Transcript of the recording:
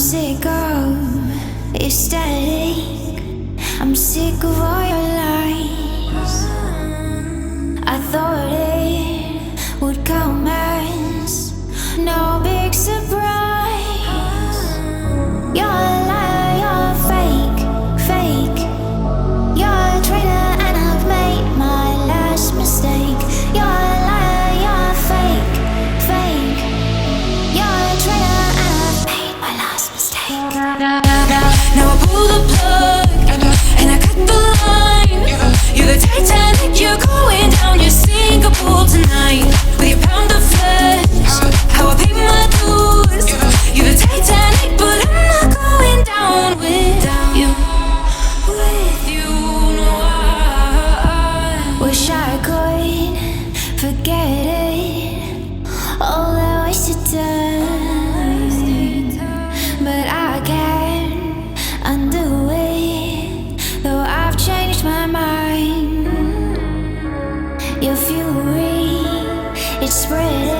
sick of your static. I'm sick of all your lies. I thought it would come as no big surprise. You're a liar, you're fake, fake. You're a traitor and I've made my last mistake. You're a liar, you're fake, fake. You're a traitor and I've made my last mistake. Now I pull the plug and I cut the line. You're the Titanic, you're going down, you're sinkable tonight. With your pound of flesh, how I pay my dues. You're the Titanic, but I'm not going down without you. With you, no, I wish I could forget it, all that wasted time, but I can't undo it, though I've changed my mind. Your fury, it's spreading.